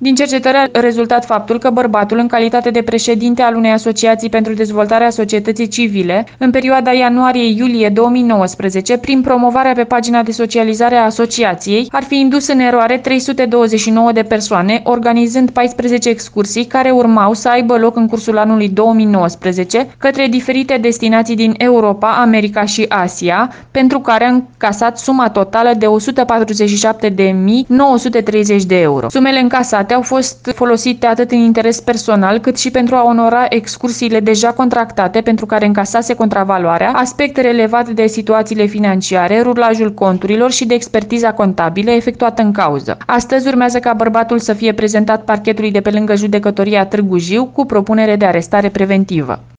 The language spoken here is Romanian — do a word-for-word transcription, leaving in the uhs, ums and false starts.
Din cercetări a rezultat faptul că bărbatul, în calitate de președinte al unei asociații pentru dezvoltarea societății civile, în perioada ianuarie-iulie două mii nouăsprezece, prin promovarea pe pagina de socializare a asociației, ar fi indus în eroare trei sute douăzeci și nouă de persoane, organizând paisprezece excursii care urmau să aibă loc în cursul anului două mii nouăsprezece către diferite destinații din Europa, America și Asia, pentru care a încasat suma totală de o sută patruzeci și șapte de mii nouă sute treizeci de euro. Sumele încasate au fost folosite atât în interes personal, cât și pentru a onora excursiile deja contractate pentru care încasase contravaloarea, aspecte relevate de situațiile financiare, rulajul conturilor și de expertiza contabilă efectuată în cauză. Astăzi urmează ca bărbatul să fie prezentat parchetului de pe lângă judecătoria Târgu Jiu cu propunere de arestare preventivă.